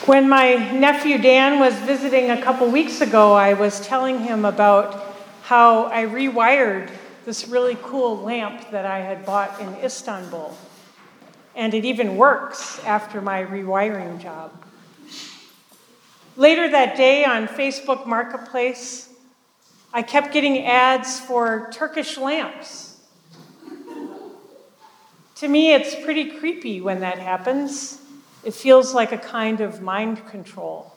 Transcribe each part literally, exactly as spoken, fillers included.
When my nephew Dan was visiting a couple weeks ago, I was telling him about how I rewired this really cool lamp that I had bought in Istanbul. And it even works after my rewiring job. Later that day on Facebook Marketplace, I kept getting ads for Turkish lamps. To me, it's pretty creepy when that happens. It feels like a kind of mind control.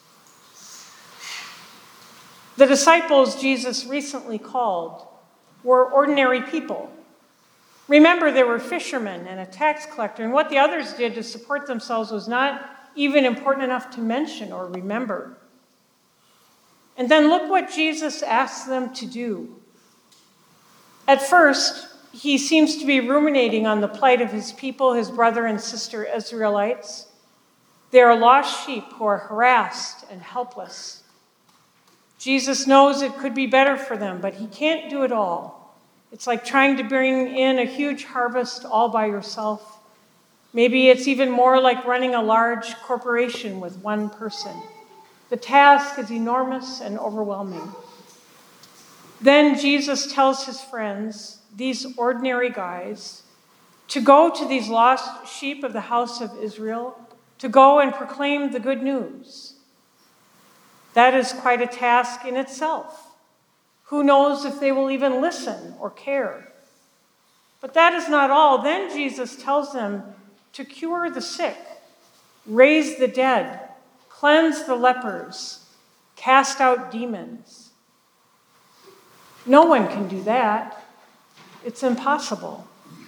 The disciples Jesus recently called were ordinary people. Remember, there were fishermen and a tax collector, and what the others did to support themselves was not even important enough to mention or remember. And then look what Jesus asked them to do. At first, he seems to be ruminating on the plight of his people, his brother and sister Israelites. They are lost sheep who are harassed and helpless. Jesus knows it could be better for them, but he can't do it all. It's like trying to bring in a huge harvest all by yourself. Maybe it's even more like running a large corporation with one person. The task is enormous and overwhelming. Then Jesus tells his friends, these ordinary guys, to go to these lost sheep of the house of Israel, to go and proclaim the good news. That is quite a task in itself. Who knows if they will even listen or care? But that is not all. Then Jesus tells them to cure the sick, raise the dead, cleanse the lepers, cast out demons. No one can do that. It's impossible.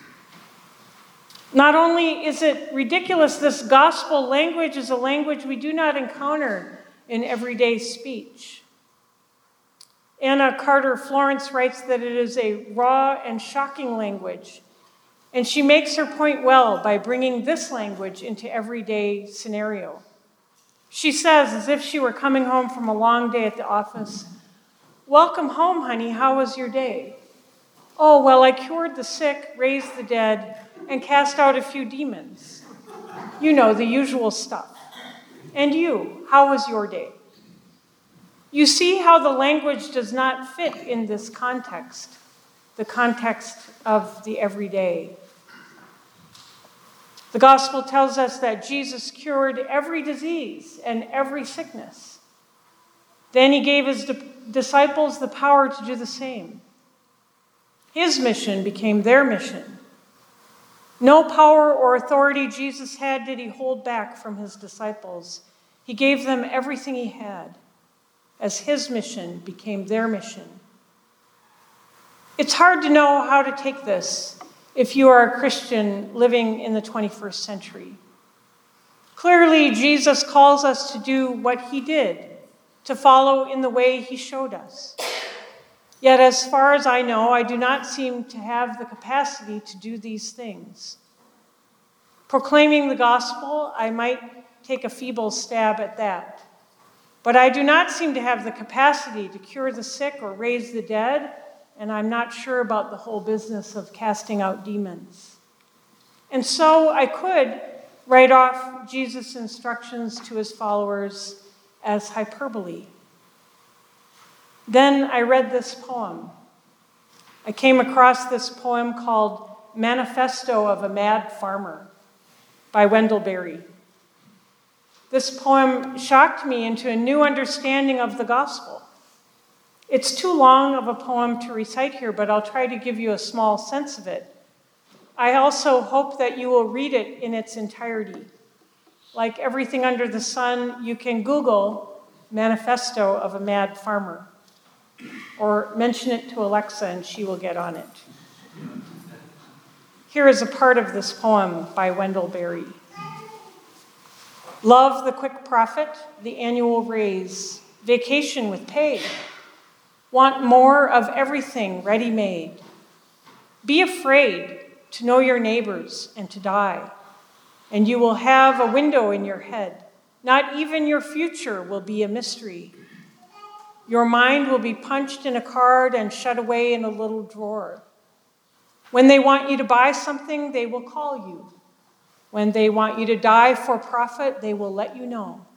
Not only is it ridiculous, this gospel language is a language we do not encounter in everyday speech. Anna Carter Florence writes that it is a raw and shocking language, and she makes her point well by bringing this language into everyday scenario. She says, as if she were coming home from a long day at the office, "Welcome home, honey. How was your day?" "Oh, well, I cured the sick, raised the dead, and cast out a few demons. You know, the usual stuff. And you, how was your day?" You see how the language does not fit in this context, the context of the everyday. The gospel tells us that Jesus cured every disease and every sickness. Then he gave his di- disciples the power to do the same. His mission became their mission. No power or authority Jesus had did he hold back from his disciples. He gave them everything he had, as his mission became their mission. It's hard to know how to take this if you are a Christian living in the twenty-first century. Clearly, Jesus calls us to do what he did, to follow in the way he showed us. Yet, as far as I know, I do not seem to have the capacity to do these things. Proclaiming the gospel, I might take a feeble stab at that. But I do not seem to have the capacity to cure the sick or raise the dead, and I'm not sure about the whole business of casting out demons. And so I could write off Jesus' instructions to his followers as hyperbole. Then I read this poem. I came across this poem called Manifesto of a Mad Farmer by Wendell Berry. This poem shocked me into a new understanding of the gospel. It's too long of a poem to recite here, but I'll try to give you a small sense of it. I also hope that you will read it in its entirety. Like everything under the sun, you can Google Manifesto of a Mad Farmer, or mention it to Alexa and she will get on it. Here is a part of this poem by Wendell Berry. Love the quick profit, the annual raise, vacation with pay. Want more of everything ready-made. Be afraid to know your neighbors and to die, and you will have a window in your head. Not even your future will be a mystery. Your mind will be punched in a card and shut away in a little drawer. When they want you to buy something, they will call you. When they want you to die for profit, they will let you know.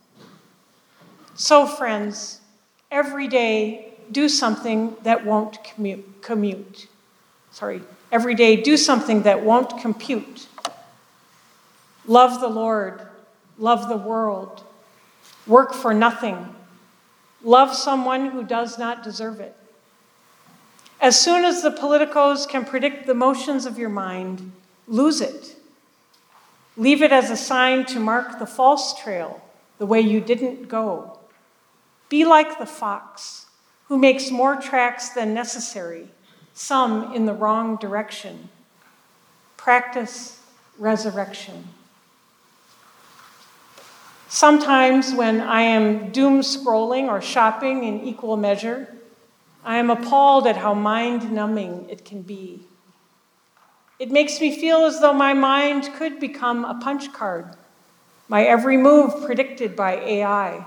So, friends, every day do something that won't commute. commute. Sorry, every day do something that won't compute. Love the Lord, love the world, work for nothing, love someone who does not deserve it. As soon as the politicos can predict the motions of your mind, lose it. Leave it as a sign to mark the false trail, the way you didn't go. Be like the fox, who makes more tracks than necessary, some in the wrong direction. Practice resurrection. Sometimes when I am doom scrolling or shopping in equal measure, I am appalled at how mind-numbing it can be. It makes me feel as though my mind could become a punch card, my every move predicted by A I.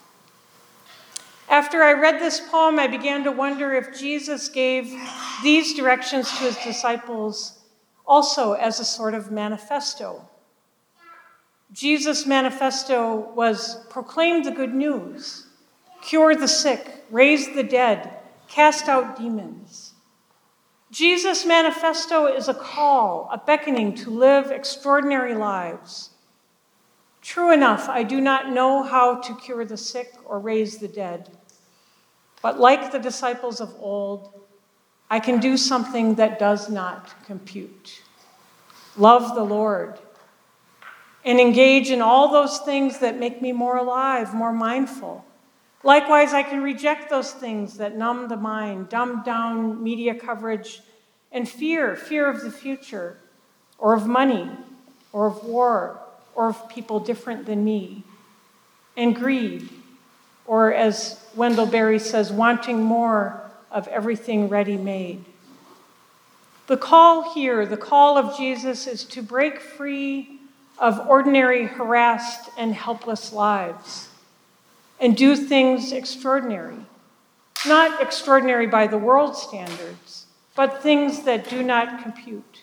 After I read this poem, I began to wonder if Jesus gave these directions to his disciples also as a sort of manifesto. Jesus' manifesto was proclaim the good news, cure the sick, raise the dead, cast out demons. Jesus' manifesto is a call, a beckoning to live extraordinary lives. True enough, I do not know how to cure the sick or raise the dead. But like the disciples of old, I can do something that does not compute. Love the Lord and engage in all those things that make me more alive, more mindful. Likewise, I can reject those things that numb the mind, dumb down media coverage, and fear, fear of the future, or of money, or of war, or of people different than me, and greed, or as Wendell Berry says, wanting more of everything ready-made. The call here, the call of Jesus, is to break free of ordinary, harassed, and helpless lives and do things extraordinary. Not extraordinary by the world's standards, but things that do not compute.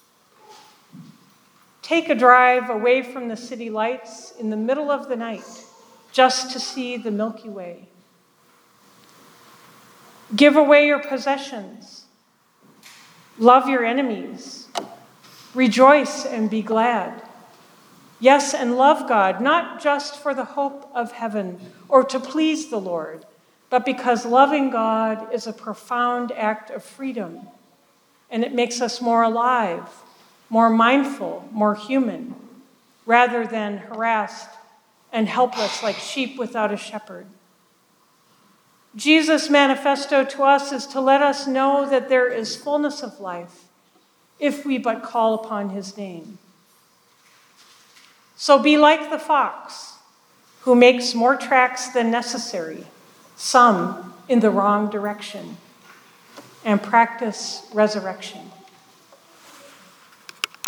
Take a drive away from the city lights in the middle of the night just to see the Milky Way. Give away your possessions. Love your enemies. Rejoice and be glad. Yes, and love God, not just for the hope of heaven or to please the Lord, but because loving God is a profound act of freedom, and it makes us more alive, more mindful, more human, rather than harassed and helpless like sheep without a shepherd. Jesus' manifesto to us is to let us know that there is fullness of life if we but call upon his name. So be like the fox, who makes more tracks than necessary, some in the wrong direction, and practice resurrection.